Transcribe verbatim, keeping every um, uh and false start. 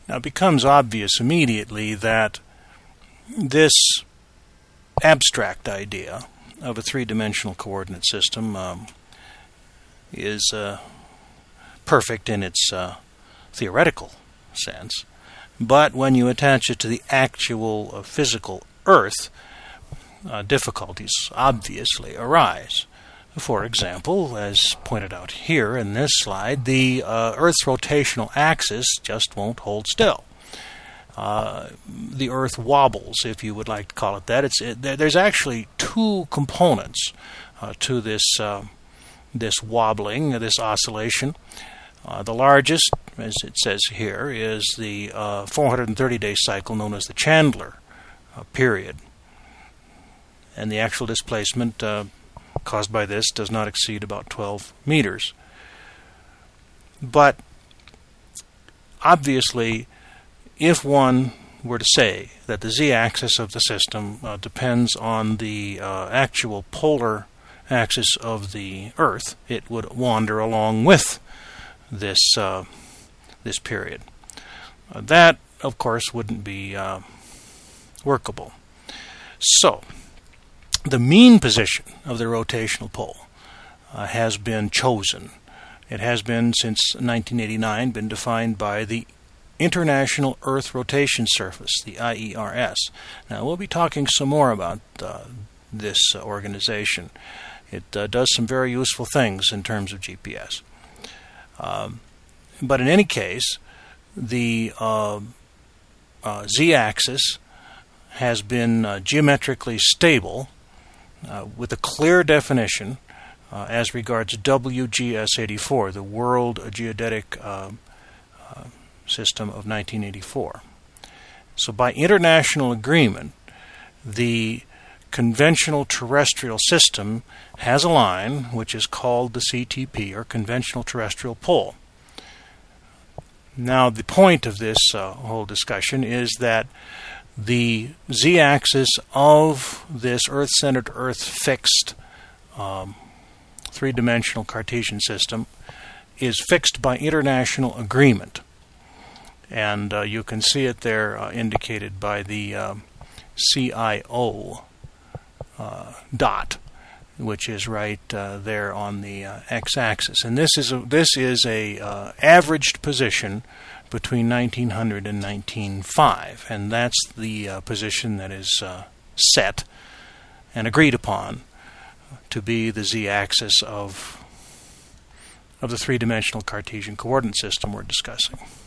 Now it becomes obvious immediately that this abstract idea of a three-dimensional coordinate system um, is uh, perfect in its uh, theoretical sense, but when you attach it to the actual uh, physical Earth, uh, difficulties obviously arise. For example, as pointed out here in this slide, the uh, Earth's rotational axis just won't hold still. Uh, the Earth wobbles, if you would like to call it that. It's, it, there's actually two components uh, to this uh, this wobbling, this oscillation. Uh, the largest, as it says here, is the uh, four hundred thirty day cycle known as the Chandler uh, period. And the actual displacement uh, caused by this does not exceed about twelve meters. But obviously, if one were to say that the z-axis of the system uh, depends on the uh, actual polar axis of the Earth, it would wander along with this uh, this period. Uh, that, of course, wouldn't be uh, workable. So, the mean position of the rotational pole uh, has been chosen. It has been, since nineteen eighty-nine, been defined by the International Earth Rotation Surface, the I E R S. Now, we'll be talking some more about uh, this uh, organization. It uh, does some very useful things in terms of G P S. Um, but in any case, the uh, uh, z-axis has been uh, geometrically stable uh, with a clear definition uh, as regards W G S eighty-four, the World Geodetic uh, uh, System of nineteen eighty-four. So by international agreement, the conventional terrestrial system has a line which is called the C T P, or conventional terrestrial pole. Now, the point of this uh, whole discussion is that the z-axis of this Earth-centered, Earth-fixed um, three-dimensional Cartesian system is fixed by international agreement. And uh, you can see it there uh, indicated by the uh, C I O uh, dot, which is right uh, there on the uh, x-axis. And this is a, this is a uh, averaged position between nineteen hundred and nineteen oh five, and that's the uh, position that is uh, set and agreed upon to be the z-axis of of the three-dimensional Cartesian coordinate system we're discussing.